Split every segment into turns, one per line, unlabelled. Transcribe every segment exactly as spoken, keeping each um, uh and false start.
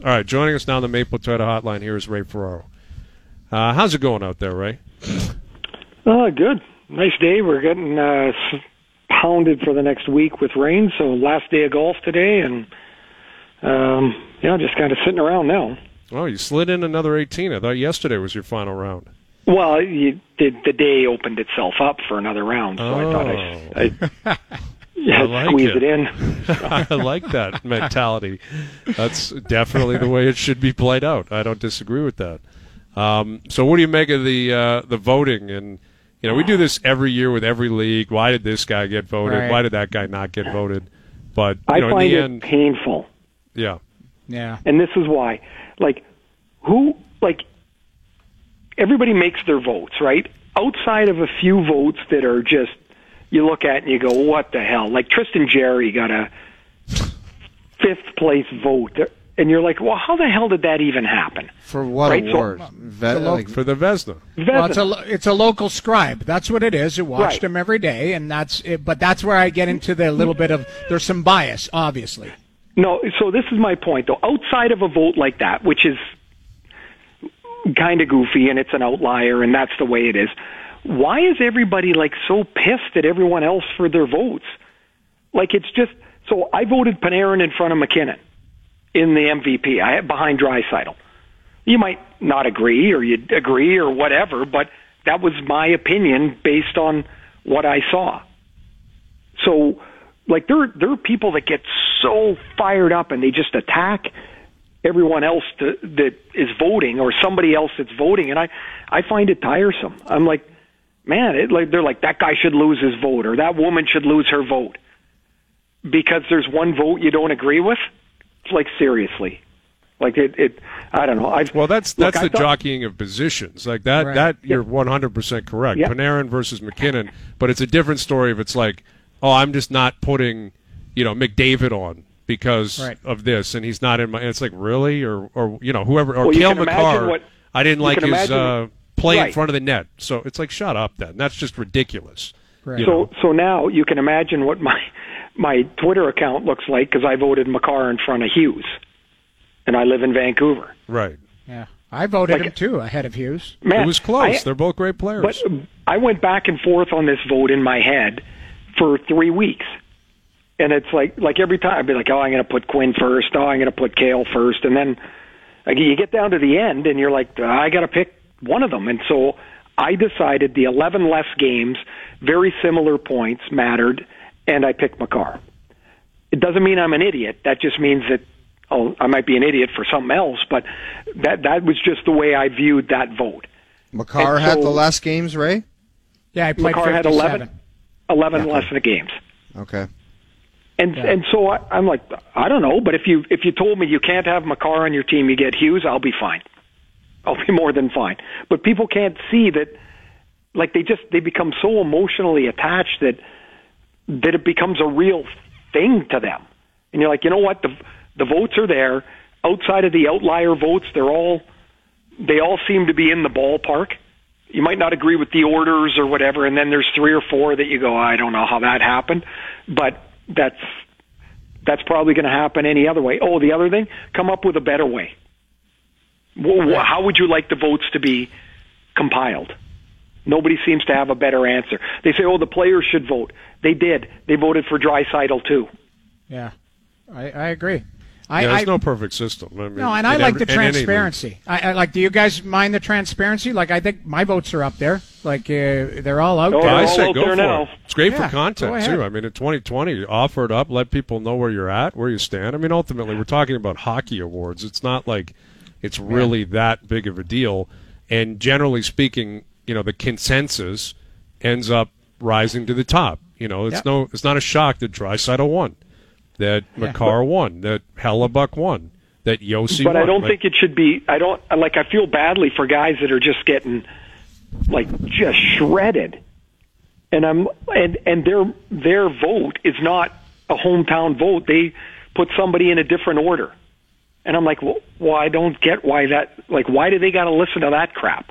All right, joining us now on the Maple Toyota Hotline here is Ray Ferraro. Uh, how's it going out there, Ray?
Uh, good. Nice day. We're getting uh, pounded for the next week with rain, so last day of golf today, and um, yeah, just kind of sitting around now.
Oh, you slid in another eighteen. I thought yesterday was your final round.
Well, you, the, the day opened itself up for another round, so
oh.
I thought I'd, I'd yeah,
like
squeeze
it.
it in.
I like that mentality. That's definitely the way it should be played out. I don't disagree with that. Um, so what do you make of the uh, the voting? And, you know, we do this every year with every league. Why did this guy get voted?
Right.
Why did that guy not get voted? But, you
I
know,
find
in the
it
end,
painful.
yeah.
Yeah.
And this is why. Like, who, like, everybody makes their votes, right? Outside of a few votes that are just, you look at and you go, what the hell? Like, Tristan Jarry got a fifth place vote. And you're like, well, how the hell did that even happen?
For what
Right, so-
award? Ve- like,
For the Vezina.
Well, it's a lo- it's a local scribe. That's what it is. You watched
Right.
him every day, and that's it. But that's where I get into the little bit of there's some bias, obviously.
No, so this is my point, though. Outside of a vote like that, which is kind of goofy and it's an outlier and that's the way it is, why is everybody, like, so pissed at everyone else for their votes? Like, it's just, so I voted Panarin in front of McKinnon in the M V P, I behind Draisaitl. You might not agree or you'd agree or whatever, but that was my opinion based on what I saw. So, like, there, there are people that get so fired up and they just attack everyone else to, that is voting or somebody else that's voting, and I, I find it tiresome. I'm like, man, it, like they're like, that guy should lose his vote or that woman should lose her vote because there's one vote you don't agree with. It's like, seriously. Like, it, it I don't know. I've,
Well, that's
look,
that's
I
the
thought,
jockeying of positions. Like that,
Right.
that you're one hundred percent correct.
Yeah.
Panarin versus McKinnon, but it's a different story if it's like, oh, I'm just not putting, you know, McDavid on because
Right.
of this, and he's not in my. And it's like, really, or or you know, whoever, or
Well, you
Cale
can imagine
McCarr.
what-
I didn't
you
like
can
his
imagine
uh,
what-
play in
right.
front of the net. So it's like, shut up, then. That's just ridiculous.
Right.
You
So,
know?
so now you can imagine what my my Twitter account looks like because I voted McCarr in front of Hughes, and I live in Vancouver.
Right.
Yeah, I voted
Like-
him too ahead of Hughes.
Man,
It was close.
I-
They're both great players.
But I went back and forth on this vote in my head for three weeks. And it's like, like every time I'd be like, oh, I'm going to put Quinn first. Oh, I'm going to put Cale first. And then like, you get down to the end and you're like, I got to pick one of them. And so I decided the eleven less games, very similar points mattered, and I picked McCarr. It doesn't mean I'm an idiot. That just means that, oh, I might be an idiot for something else, but that, that was just the way I viewed that vote.
McCarr
And
had
so-
the less games, Ray?
Yeah, I played
McCarr had
fifty-seven.
eleven, eleven less of the games.
Okay.
And
Yeah.
and so I, I'm like, I don't know, but if you if you told me you can't have McCarr on your team, you get Hughes, I'll be fine. I'll be more than fine. But people can't see that, like they just they become so emotionally attached that that it becomes a real thing to them. And you're like, you know what? The the votes are there. Outside of the outlier votes, they're all they all seem to be in the ballpark. You might not agree with the orders or whatever, and then there's three or four that you go, I don't know how that happened, but that's that's probably going to happen any other way. Oh, the other thing, come up with a better way. Well, wh- how would you like the votes to be compiled? Nobody seems to have a better answer. They say, oh, the players should vote. They did. They voted for Draisaitl too.
Yeah, I, I agree. I,
yeah, there's
I,
no perfect system. I mean,
no, and I
in
like
every-
the
in any league.
transparency. I, I like. Do you guys mind the transparency? Like, I think my votes are up there. Like, uh, they're all out
Oh,
there.
I
all
say
out
go
there
for
now.
it. It's great
Yeah,
for content
go ahead.
too. I mean, in twenty twenty, offer it up, let people know where you're at, where you stand. I mean, ultimately, we're talking about hockey awards. It's not like it's really that big of a deal. And generally speaking, you know, the consensus ends up rising to the top. You know, it's
Yep.
no, it's not a shock that Draisaitl won, that
Yeah.
McCarr won, that Hellebuck won, that Yossi
But
won.
I don't
Like,
think it should be. I don't like. I feel badly for guys that are just getting like just shredded, and I'm and and their their vote is not a hometown vote. They put somebody in a different order, and I'm like, well, well I don't get why that. Like, why do they got to listen to that crap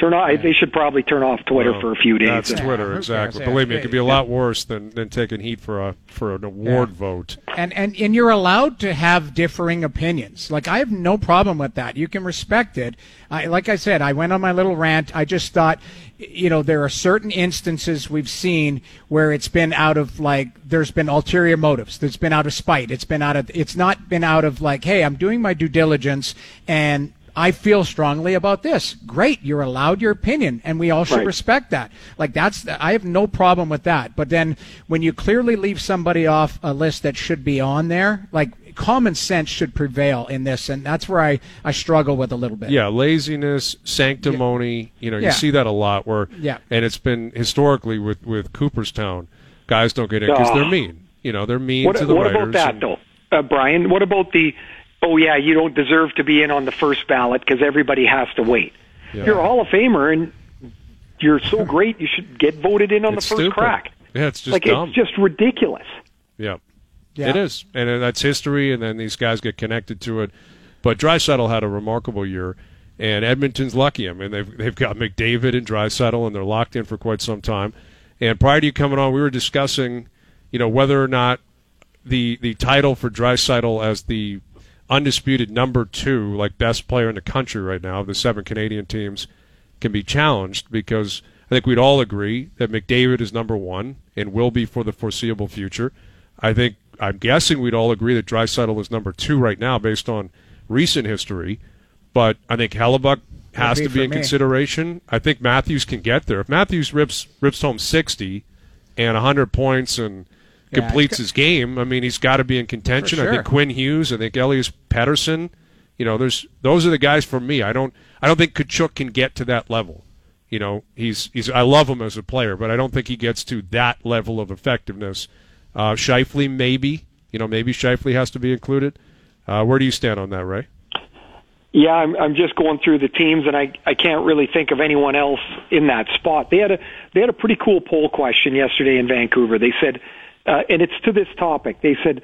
Turn off. They should probably turn off Twitter
Well,
for a few days.
That's
and-
Twitter,
who
exactly.
cares?
Believe me,
Yeah.
it could be a lot worse than, than taking heat for a for an award
Yeah.
vote.
And, and and you're allowed to have differing opinions. Like, I have no problem with that. You can respect it. I, like I said, I went on my little rant. I just thought, you know, there are certain instances we've seen where it's been out of, like, there's been ulterior motives. There's been out of spite. It's been out of, it's not been out of, like, hey, I'm doing my due diligence and I feel strongly about this. Great, you're allowed your opinion, and we all should
Right.
respect that. Like, that's, I have no problem with that. But then when you clearly leave somebody off a list that should be on there, like, common sense should prevail in this, and that's where I, I struggle with a little bit.
Yeah, laziness, sanctimony. You know, you
Yeah.
see that a lot. Where
Yeah.
and it's been historically with with Cooperstown, guys don't get in because
Oh.
they're mean. You know, they're mean
What,
to the
what
writers.
about that,
and-
though, uh, Brian? What about the, oh, yeah, you don't deserve to be in on the first ballot because everybody has to wait.
Yeah.
You're a Hall of Famer, and you're so great, you should get voted in on
It's
the first
stupid.
crack.
Yeah, it's just
like,
dumb.
it's just ridiculous.
Yeah.
Yeah.
It is, and uh, that's history, and then these guys get connected to it. But Draisaitl had a remarkable year, and Edmonton's lucky. I mean, they've they've got McDavid and Draisaitl, and they're locked in for quite some time. And prior to you coming on, we were discussing, you know, whether or not the the title for Draisaitl as the undisputed number two, like best player in the country right now of the seven Canadian teams, can be challenged because I think we'd all agree that McDavid is number one and will be for the foreseeable future. I think I'm guessing we'd all agree that Draisaitl is number two right now based on recent history, but I think Hellebuck has
Would be
to be
for
in
me.
consideration. I think Matthews can get there. If Matthews rips rips home sixty and one hundred points and
Yeah,
completes
he's
his game, I mean, he's got to be in contention.
For
I think
sure.
Quinn Hughes, I think Elias Pettersson, you know, there's those are the guys for me. I don't I don't think Kachuk can get to that level. You know, he's he's I love him as a player, but I don't think he gets to that level of effectiveness. Uh, Scheifele, maybe. You know, maybe Scheifele has to be included. Uh, where do you stand on that, Ray?
Yeah, I'm, I'm just going through the teams, and I, I can't really think of anyone else in that spot. They had a they had a pretty cool poll question yesterday in Vancouver. They said, uh, and it's to this topic. They said,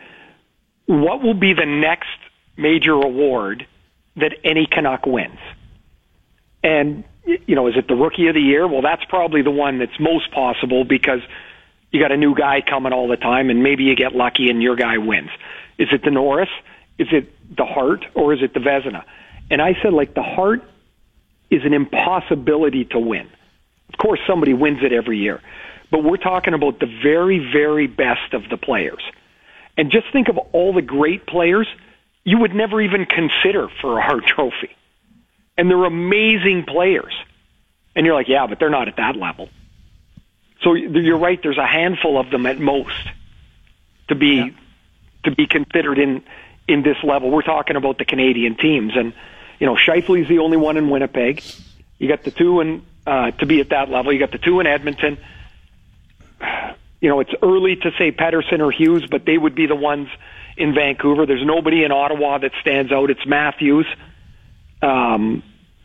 what will be the next major award that any Canuck wins? And you know, is it the Rookie of the Year? Well, that's probably the one that's most possible because you got a new guy coming all the time, and maybe you get lucky and your guy wins. Is it the Norris? Is it the Hart? Or is it the Vezina? And I said, like, the Hart is an impossibility to win. Of course, somebody wins it every year. But we're talking about the very, very best of the players. And just think of all the great players you would never even consider for a Hart Trophy. And they're amazing players. And you're like, yeah, but they're not at that level. So you're right, there's a handful of them at most to be
Yeah.
to be considered in, in this level. We're talking about the Canadian teams. And, you know, Scheifele's the only one in Winnipeg. You got the two in, uh, to be at that level. You got the two in Edmonton. You know, it's early to say Pettersson or Hughes, but they would be the ones in Vancouver. There's nobody in Ottawa that stands out. It's Matthews. Um,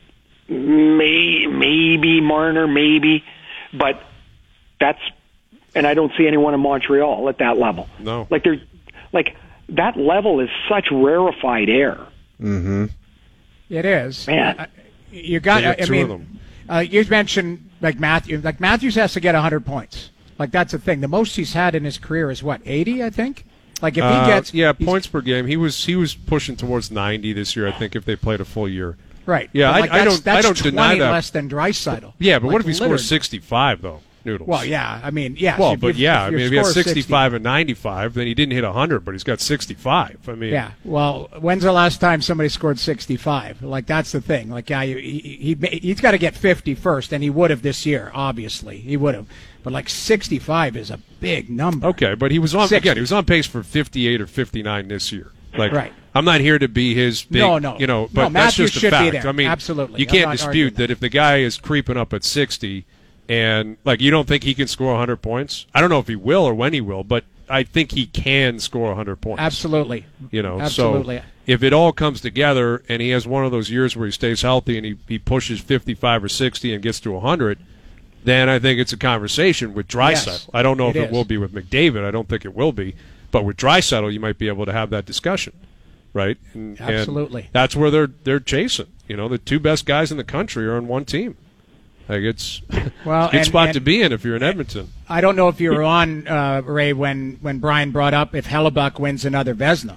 may, maybe Marner, maybe. But that's, and I don't see anyone in Montreal at that level.
No.
Like, there's, like, that level is such rarefied air.
Mm-hmm.
It is.
Man.
Uh, you got.
They got
I
two
mean,
of them.
Uh, you mentioned like Matthews. Like Matthews has to get one hundred points. Like that's the thing. The most he's had in his career is what, eighty? I think. Like if he
Uh,
gets
yeah,
he's-
points per game. He was he was pushing towards ninety this year. I think if they played a full year.
right.
Yeah,
But,
I-
like,
I
that's,
don't-
That's
I don't deny
twenty
that.
less than Draisaitl.
Yeah, but
Like,
what if he
literally.
scores sixty-five though? Noodles.
Well, yeah. I mean, yeah.
Well,
if
but
you-
yeah,
if
I
you
mean, if he has
score sixty
sixty-five and ninety-five, then he didn't hit one hundred, but he's got sixty-five. I mean,
Yeah. Well, when's the last time somebody scored sixty-five? Like that's the thing. Like yeah, he, he he's got to get fifty first, and he would have this year. Obviously, he would have. But like sixty-five is a big number.
okay, but he was on
sixty.
again. He was on pace for fifty-eight or fifty-nine this year. Like,
Right.
I'm not here to be his big,
No, no.
you know,
No,
but that's
Matthews
just a
should be
fact.
there.
I mean,
Absolutely.
you
I'm
can't
not arguing
dispute that if the guy is creeping up at sixty, and like you don't think he can score one hundred points. I don't know if he will or when he will, but I think he can score one hundred points.
Absolutely.
You know,
Absolutely.
so if it all comes together and he has one of those years where he stays healthy and he, he pushes fifty-five or sixty and gets to one hundred, then I think it's a conversation with Draisaitl.
Yes,
I don't know if
it
it
is.
will be with McDavid. I don't think it will be. But with Draisaitl, you might be able to have that discussion, right? And, and
Absolutely.
that's where they're they're chasing. You know, the two best guys in the country are on one team. Like it's
Well,
good
and-
spot
and-
to be in if you're in Edmonton.
I don't know if you were on, uh, Ray, when, when Brian brought up if Hellebuck wins another Vezina.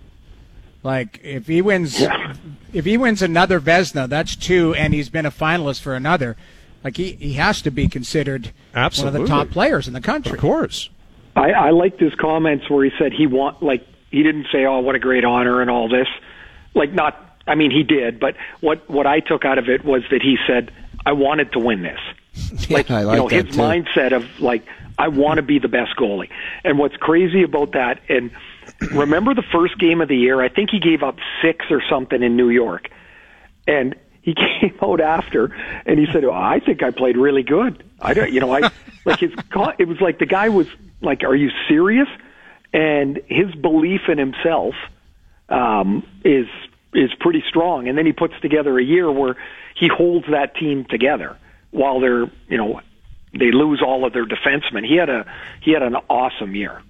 Like, if he wins
Yeah.
if he wins another Vezina, that's two, and he's been a finalist for another. Like, he, he has to be considered
Absolutely.
one of the top players in the country.
Of course.
I, I liked his comments where he said he want like he didn't say, "Oh, what a great honor" and all this. Like, not. I mean, he did, but what what I took out of it was that he said, "I wanted to win this." Like,
I like
you know,
that
his
too.
mindset of like, "I want to be the best goalie." And what's crazy about that, and remember the first game of the year, I think he gave up six or something in New York, and he came out after and he said, oh, "I think I played really good." I don't, you know, I like his. co- It was like the guy was like, "Are you serious?" And his belief in himself um, is is pretty strong. And then he puts together a year where he holds that team together while they're, you know, they lose all of their defensemen. He had a he had an awesome year.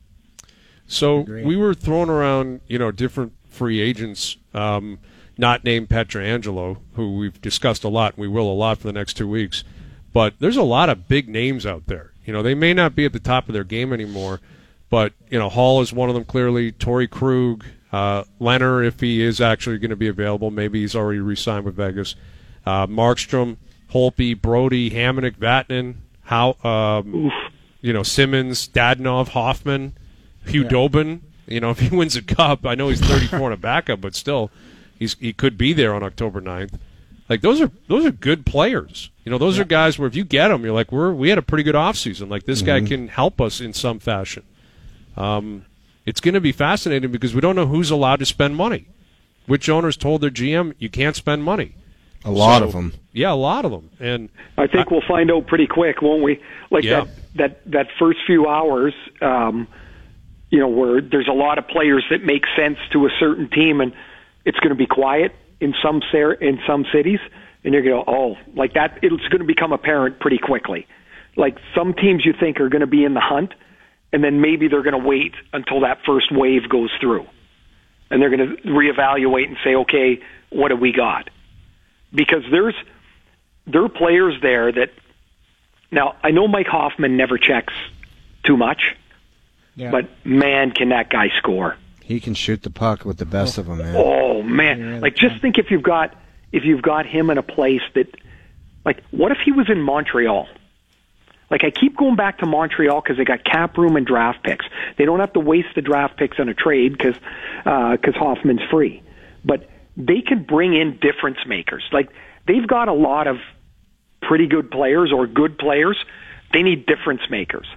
So
Agree.
we were throwing around, you know, different free agents, um, not named Pietrangelo, who we've discussed a lot. We will a lot for the next two weeks. But there's a lot of big names out there. You know, they may not be at the top of their game anymore, but, you know, Hall is one of them clearly. Torrey Krug, uh, Leonard, if he is actually going to be available, maybe he's already re-signed with Vegas. Uh, Markstrom, Holtby, Brody, Hamonic, Vatanen, how, um, you know, Simmons, Dadonov, Hoffman, Hugh
Yeah.
Dobin. You know, if he wins a cup, I know he's thirty-four and a backup, but still, he's he could be there on October ninth. Like, those are those are good players. You know, those
Yeah.
are guys where if you get them, you're like, we're we had a pretty good offseason. Like, this guy can help us in some fashion. Um, it's going to be fascinating because we don't know who's allowed to spend money. Which owners told their G M, you can't spend money?
A lot
So-
of them.
Yeah, a lot of them. And
I think we'll find out pretty quick, won't we? Like
Yeah.
that that that first few hours, um, you know, where there's a lot of players that make sense to a certain team, and it's going to be quiet in some ser- in some cities, and you're going to go, oh, like that. It's going to become apparent pretty quickly. Like, some teams you think are going to be in the hunt, and then maybe they're going to wait until that first wave goes through, and they're going to reevaluate and say, okay, what do we got? Because there's there are players there that, now I know Mike Hoffman never checks too much,
Yeah.
but man, can that guy score?
He can shoot the puck with the best of them, man.
Oh man,
He really
like just
can.
think if you've got if you've got him in a place that, like, what if he was in Montreal? Like, I keep going back to Montreal because they got cap room and draft picks. They don't have to waste the draft picks on a trade because because Hoffman's free, but they can bring in difference makers. Like, they've got a lot of pretty good players or good players. They need difference makers.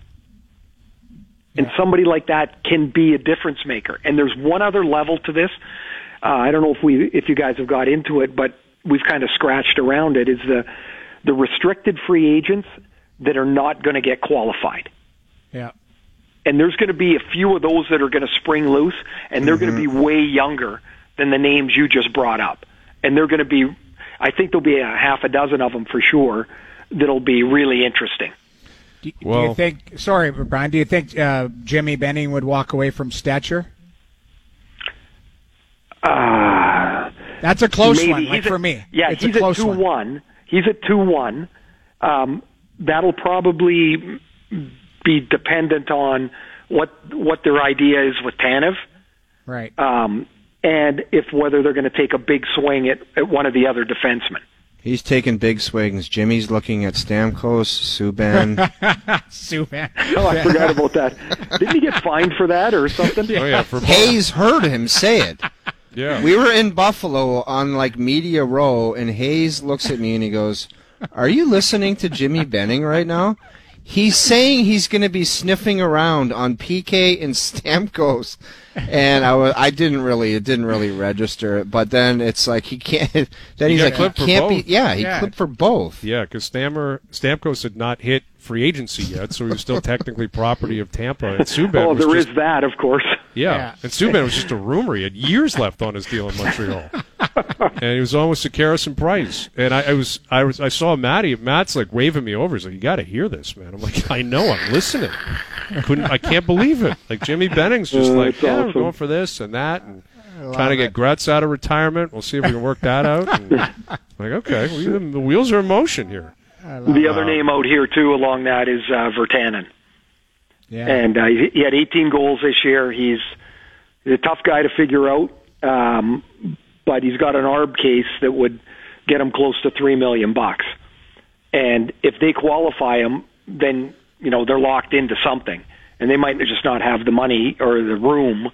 And
Yeah.
somebody like that can be a difference maker. And there's one other level to this. Uh, I don't know if we, if you guys have got into it, but we've kind of scratched around it. Is the the restricted free agents that are not going to get qualified.
Yeah.
And there's going to be a few of those that are going to spring loose, and they're going to be way younger than the names you just brought up. And they're going to be, I think there'll be a half a dozen of them for sure that'll be really interesting.
Do, do
Well-
you think? Sorry, Brian. Do you think uh, Jimmy Benning would walk away from Stetcher?
Uh,
That's a close
maybe.
one. Like
He's a-
for me,
Yeah,
it's
he's
a close
two
one.
one. He's at two one. Um, that'll probably be dependent on what what their idea is with Tanev,
Right.
um, and if whether they're going to take a big swing at, at one of the other defensemen.
He's taking big swings. Jimmy's looking at Stamkos, Subban.
Subban.
Oh, I forgot about that. Didn't he get fined for that or something?
oh yeah, for
Hayes heard him say it.
yeah.
We were in Buffalo on like Media Row, and Hayes looks at me and he goes, "Are you listening to Jimmy Benning right now? He's saying he's going to be sniffing around on P K and Stamkos." And I was, I didn't really, it didn't really register it. But then it's like he can't. Then
He
he's
got
like,
clipped
he
for
can't
both.
be. Yeah, he
Yeah.
clipped for both.
Yeah, because Stammer Stamkos had not hit free agency yet, so he was still technically property of Tampa. And Subban
Oh,
was
there
just,
is that, of course.
yeah.
Yeah.
and Subban was just a rumor. He had years left on his deal in Montreal, and he was almost a Harrison Price. And I, I was, I was, I saw Matty. Matt's like waving me over. He's like, "You got to hear this, man." I'm like, "I know, I'm listening." I couldn't, I can't believe it. Like Jimmy Benning's just
Uh,
like,
that's
"Yeah, we're
awesome.
going for this and that." And
love
trying to get
it.
Gretz out of retirement. We'll see if we can work that out. And I'm like, okay, we, the wheels are in motion here.
the other name out here too along that is uh, Virtanen.
Yeah.
And uh, he he had eighteen goals this year. He's, he's a tough guy to figure out, um, but he's got an A R B case that would get him close to three million bucks. And if they qualify him, then you know they're locked into something, and they might just not have the money or the room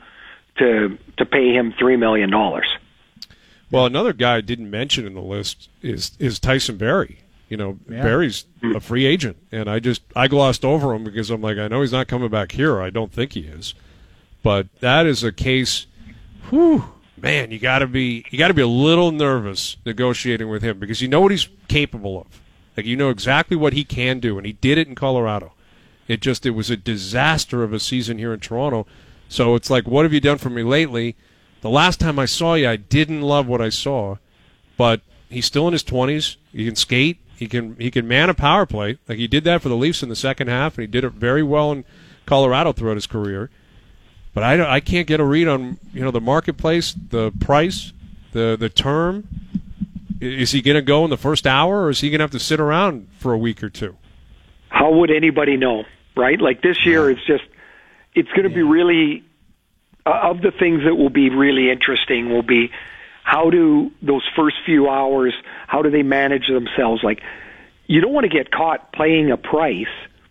to to pay him three million dollars.
Well, another guy I didn't mention in the list is is Tyson Barrie. You know,
Yeah.
Barry's a free agent, and I just I glossed over him because I'm like, I know he's not coming back here. I don't think he is, but that is a case. Whew, man, you got to be you got to be a little nervous negotiating with him because you know what he's capable of. Like you know exactly what he can do, and he did it in Colorado. It just it was a disaster of a season here in Toronto. So it's like, what have you done for me lately? The last time I saw you, I didn't love what I saw, but he's still in his twenties. He can skate. He can he can man a power play. Like he did that for the Leafs in the second half, and he did it very well in Colorado throughout his career. But I, don't- I can't get a read on you know the marketplace, the price, the the term. I- Is he going to go in the first hour, or is he going to have to sit around for a week or two?
How would anybody know, right? Like this year, it's just it's going to be really uh, of the things that will be really interesting will be how do those first few hours, how do they manage themselves? Like, you don't want to get caught paying a price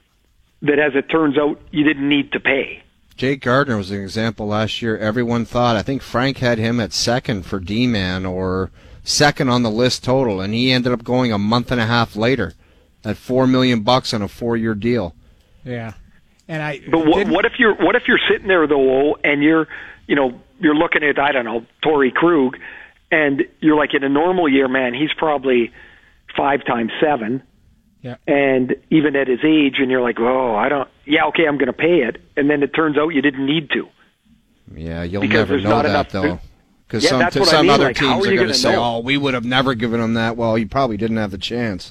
that, as it turns out, you didn't need to pay.
Jake Gardner was an example last year. Everyone thought, I think Frank had him at second for D-Man or second on the list total, and he ended up going a month and a half later at four million bucks on a four-year deal.
Yeah. And I.
But what,
didn't-
what if you're what if you're sitting there though, and you're you know you're looking at I don't know Torrey Krug, and you're like in a normal year, man, he's probably five times seven.
Yeah.
And even at his age, and you're like, oh, I don't, yeah, okay, I'm going to pay it. And then it turns out you didn't need to.
Yeah, you'll
Because
never
there's
know
not
that,
enough-
though. Because
Yeah,
some,
that's what I
some
mean,
other
like, how
teams
are
are
you
going to
gonna
say,
know?
oh, we would have never given him that. Well, you probably didn't have the chance.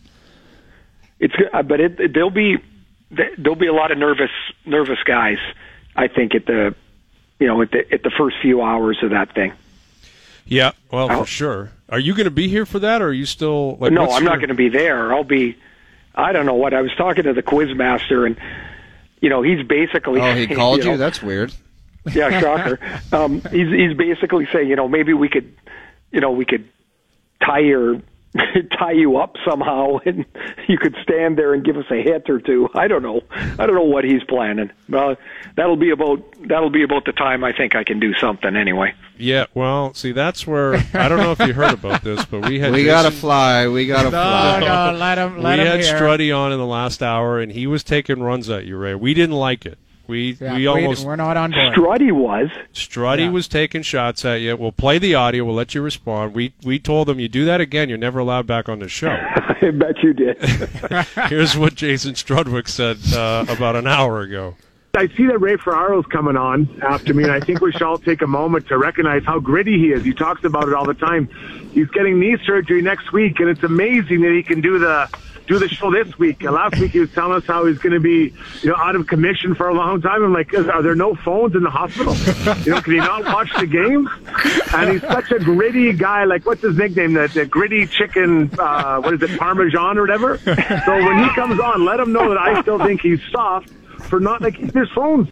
It's, uh, but it, it, there'll be, there'll be a lot of nervous, nervous guys, I think, at the, you know, at the, at the first few hours of that thing.
Yeah, well,
Oh.
for sure. Are you going to be here for that, or are you still? Like,
no,
what's
I'm
your-
not going to be there. I'll be, I don't know what. I was talking to the Quizmaster, and, you know, he's basically.
Oh, he called you?
know,
That's weird.
Yeah, shocker. um, he's he's basically saying, you know, maybe we could, you know, we could tie your tie you up somehow, and you could stand there and give us a hit or two. I don't know. I don't know what he's planning. Well, that'll be about that'll be about the time I think I can do something anyway.
Yeah, well, see, that's where I don't know if you heard about this, but we had
We
Jason,
got to fly. We got to
No,
fly.
no, let him. Let
we
him
had
hear.
Struddy on in the last hour, and he was taking runs at you, Ray. We didn't like it. We
Yeah,
we almost
we're not on board.
Struddy was.
Struddy
Yeah.
was taking shots at you. We'll play the audio. We'll let you respond. We we told him you do that again, you're never allowed back on the show.
I bet you did.
Here's what Jason Strudwick said uh, about an hour ago.
I see that Ray Ferraro's coming on after me, and I think we should all take a moment to recognize how gritty he is. He talks about it all the time. He's getting knee surgery next week, and it's amazing that he can do the do the show this week. Uh, last week he was telling us how he's going to be, you know, out of commission for a long time. I'm like, are there no phones in the hospital? You know, can he not watch the games? And he's such a gritty guy. Like, what's his nickname? The, the gritty chicken, uh, what is it, Parmesan or whatever? So when he comes on, let him know that I still think he's soft for not making his phones.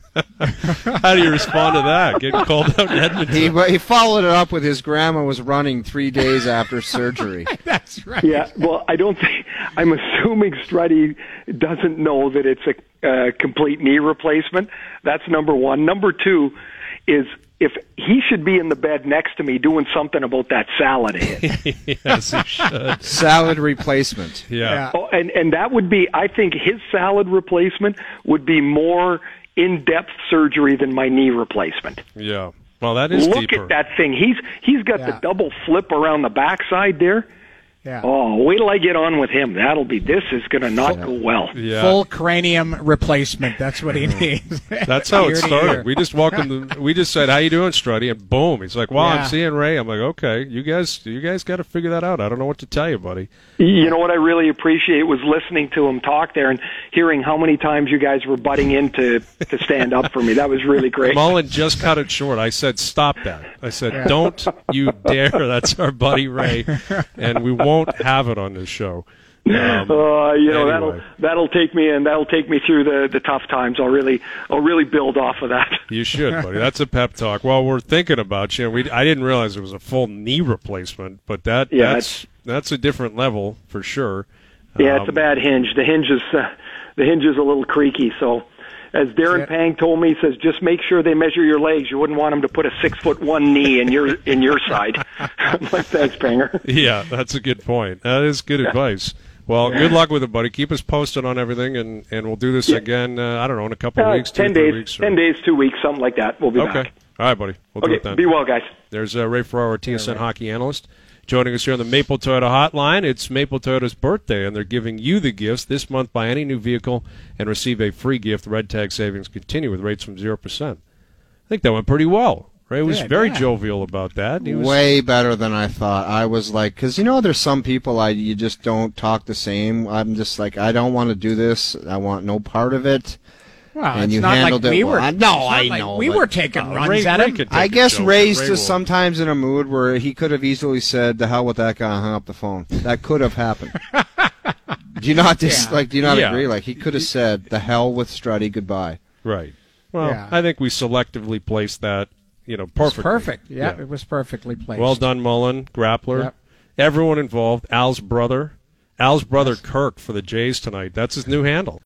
How do you respond to that? Getting called out in Edmonton.
He, he followed it up with his grandma was running three days after surgery.
That's right.
Yeah, well, I don't think. I'm assuming Struddy doesn't know that it's a uh, complete knee replacement. That's number one. Number two is if he should be in the bed next to me doing something about that salad hit.
Yes, he should.
Salad replacement.
Yeah.
Yeah.
Oh, and and that would be. I think his salad replacement would be more in-depth surgery than my knee replacement.
Yeah. Well, that is
Look
deeper.
at that thing. He's he's got
Yeah.
the double flip around the backside there.
Yeah.
Oh, wait till I get on with him. That'll be. This is going to not go well.
Yeah.
Full cranium replacement. That's what he needs.
That's how
Ear
it
to
started.
ear.
We just welcomed him. We just said, "How you doing, Struddy?" And boom, he's like, "Well,
Yeah.
I'm seeing Ray." I'm like, "Okay, you guys, you guys got to figure that out. I don't know what to tell you, buddy."
You know what I really appreciate was listening to him talk there and hearing how many times you guys were butting in to, to stand up for me. That was really great.
Mullen just cut it short. I said, "Stop that." I said, "Don't you dare." That's our buddy Ray, and we won't have it on this show. Um,
uh, you know,
anyway.
that'll that'll take me and that'll take me through the, the tough times. I'll really I'll really build off of that.
You should, buddy. That's a pep talk. Well, we're thinking about you. We I didn't realize it was a full knee replacement, but that
Yeah,
that's that's a different level for sure.
Yeah, it's a
Um,
bad hinge. The hinge is uh, the hinge is a little creaky. So, as Darren
Yeah.
Pang told me, he says just make sure they measure your legs. You wouldn't want them to put a six foot one knee in your in your side. I'm like, thanks, Panger.
Yeah, that's a good point. That is good advice. Well, good luck with it, buddy. Keep us posted on everything, and, and we'll do this
Yeah.
again, uh, I don't know, in a couple
Uh,
weeks, two,
ten
three
days,
weeks. or-
ten days, two weeks, something like that. We'll be
Okay.
back.
All right, buddy. We'll do
Okay,
it then.
be well, guys.
There's uh, Ray Ferraro, T S N hockey analyst, joining us here on the Maple Toyota Hotline. It's Maple Toyota's birthday, and they're giving you the gifts this month. Buy any new vehicle and receive a free gift. Red tag savings continue with rates from zero percent. I think that went pretty well. Ray was
Good,
very
yeah.
jovial about that. He was,
Way better than I thought. I was like, because you know, there's some people I you just don't talk the same. I'm just like, I don't want to do this. I want no part of it.
Well,
And
it's
you
not
handled
like
it
we
well.
were.
I- no,
it's not
I
like
know,
We
but-
were taking
Uh,
runs
Ray-
at
Ray
him.
could take
I
a
guess
joke,
Ray's
Ray
just
will.
sometimes in a mood where he could have easily said, "The hell with that guy," and hung up the phone. That could have happened. Do you not dis-
Yeah.
like? Do you not
Yeah.
agree? Like he could have said, "The hell with Strutty, goodbye."
Right. Well,
Yeah.
I think we selectively placed that, you know,
It was
perfectly.
perfect. Yeah, it was perfectly placed.
Well done, Mullen, Grappler,
Yep.
everyone involved. Al's brother, Al's brother Kirk for the Jays tonight. That's his new handle.